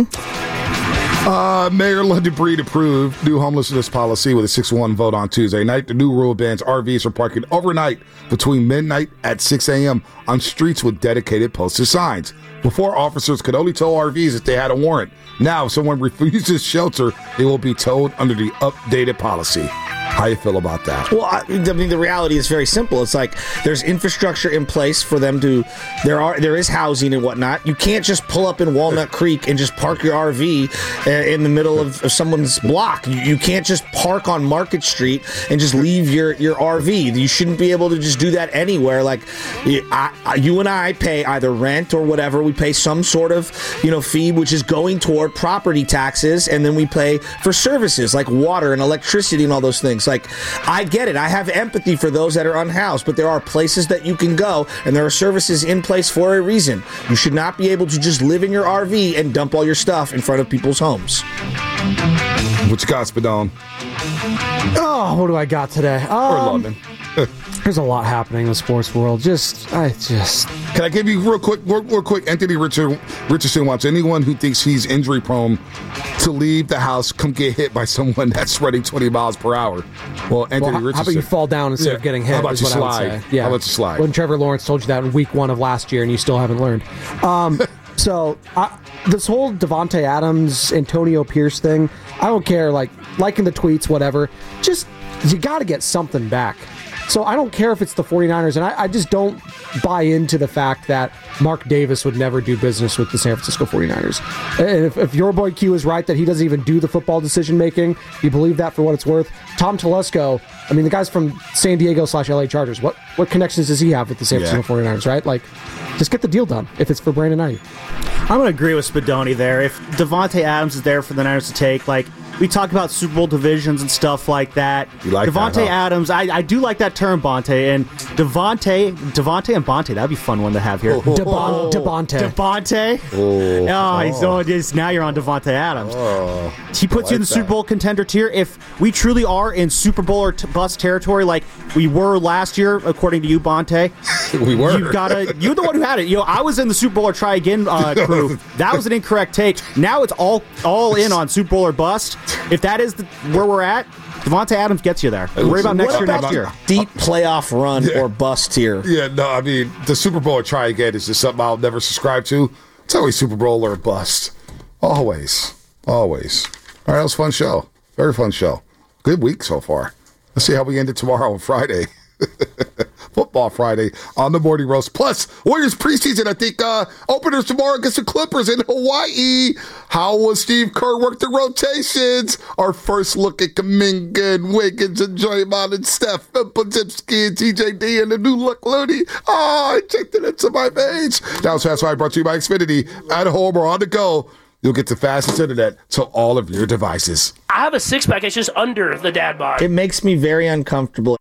Mayor London Breed approved new homelessness policy with a 6-1 vote on Tuesday night. The new rule bans RVs from parking overnight between midnight at 6 a.m. on streets with dedicated posted signs. Before, officers could only tow RVs if they had a warrant. Now, if someone refuses shelter, they will be towed under the updated policy. How you feel about that? Well, I mean, the reality is very simple. It's like there's infrastructure in place for them to. There is housing and whatnot. You can't just pull up in Walnut Creek and just park your RV in the middle of someone's block. You can't just park on Market Street and just leave your RV. You shouldn't be able to just do that anywhere. Like you and I pay either rent or whatever. We pay some sort of fee, which is going toward property taxes, and then we pay for services like water and electricity and all those things. Like, I get it. I have empathy for those that are unhoused, but there are places that you can go, and there are services in place for a reason. You should not be able to just live in your RV and dump all your stuff in front of people's homes. What you got, Spadone? Oh, what do I got today? Or London. There's a lot happening in the sports world. Can I give you real quick? Anthony Richardson wants anyone who thinks he's injury prone to leave the house, come get hit by someone that's running 20 miles per hour. Well, Anthony Richardson. How about you fall down instead of getting hit? How about you slide? Yeah. How about you slide? When Trevor Lawrence told you that in week 1 of last year and you still haven't learned. So this whole Devontae Adams, Antonio Pierce thing, I don't care, liking the tweets, whatever. Just, you got to get something back. So I don't care if it's the 49ers, and I just don't buy into the fact that Mark Davis would never do business with the San Francisco 49ers. And if your boy Q is right that he doesn't even do the football decision-making, you believe that for what it's worth. Tom Telesco, I mean, the guy's from San Diego/LA Chargers. What connections does he have with the San Francisco 49ers, right? Like, just get the deal done if it's for Brandon Ayuk. I'm going to agree with Spadoni there. If Devontae Adams is there for the Niners to take, we talk about Super Bowl divisions and stuff like that. You like Devontae that, huh? Adams, I do like that term, Bonte. And Devontae and Bonte, that'd be a fun one to have here. Devontae. Now you're on Devontae Adams. He puts you in the Super Bowl contender tier. If we truly are in Super Bowl or bust territory like we were last year, according to you, Bonte, we were. You're the one who had it. I was in the Super Bowl or try again crew. That was an incorrect take. Now it's all in on Super Bowl or bust. If that is where we're at, Devontae Adams gets you there. Worry about next year. Deep playoff run or bust here. Yeah, no, I mean, the Super Bowl or try again is just something I'll never subscribe to. It's always Super Bowl or bust. Always. All right, that was a fun show. Very fun show. Good week so far. Let's see how we end it tomorrow on Friday. Football Friday on the Morning Roast. Plus, Warriors preseason, I think, openers tomorrow against the Clippers in Hawaii. How will Steve Kerr work the rotations? Our first look at Kuminga and Wiggins and Draymond and Steph and Podziemski and TJD and the new look Looney. Oh, I checked it into my page. That was Fast Five brought to you by Xfinity. At home or on the go, you'll get the fastest internet to all of your devices. I have a six-pack. It's just under the dad bod. It makes me very uncomfortable.